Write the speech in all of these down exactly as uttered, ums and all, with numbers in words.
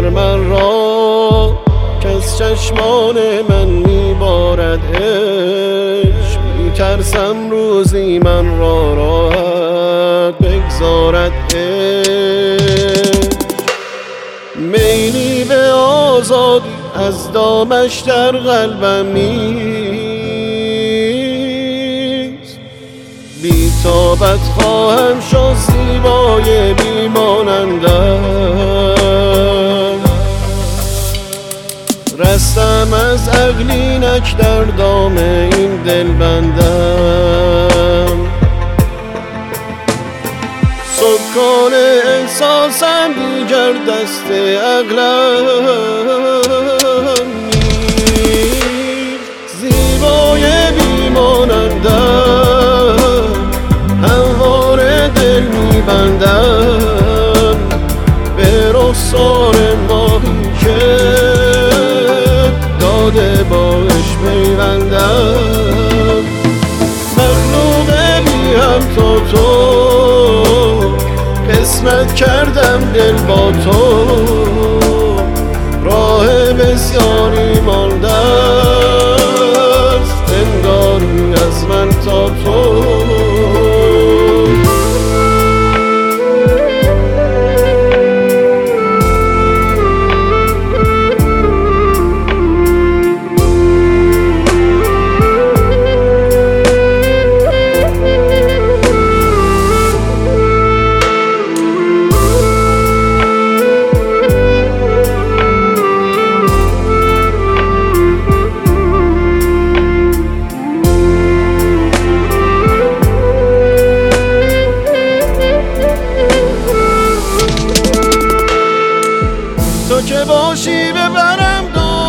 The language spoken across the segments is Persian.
من را کس چشمان من میبارد عشق، میترسم روزی من را راحت بگذارد عشق. میلی به آزادی از دامش در قلبم نیست، بی تابت خواهم شد زیبای بیمانندم. رستم از عقلینک در دام این دل بندم، سکان احساسم دیگر دست عقلم نیست. زیبای بیمانندم، همواره دل میبندم به رخسار ماهی که داده باش پیوندم. مخلوق بی هم تا تو قسمت کردم دل با تو، راه بسیاری مانده است انگاری از من تا تو. تو که باشی ببرم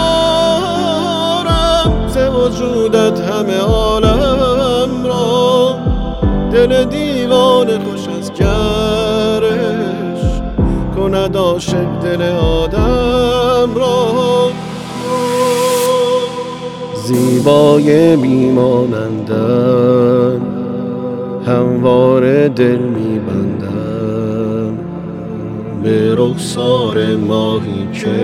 دارم ز وجودت همه عالم را، دل دیوانه خوش از گرش کند عاشق دل آدم را. زیبای میمانندم، همواره دل میبندم به رخسار ماهی که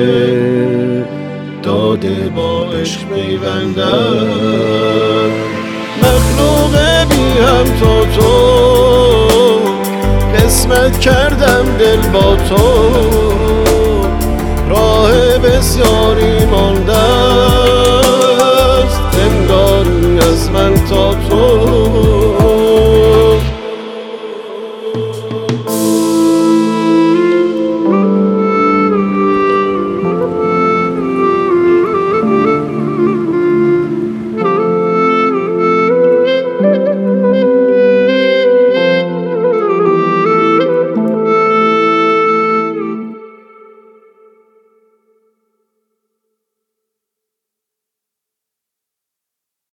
داده با عشق میبندم. مخلوق بی هم تا تو قسمت کردم دل با تو، راه بسیاری ماند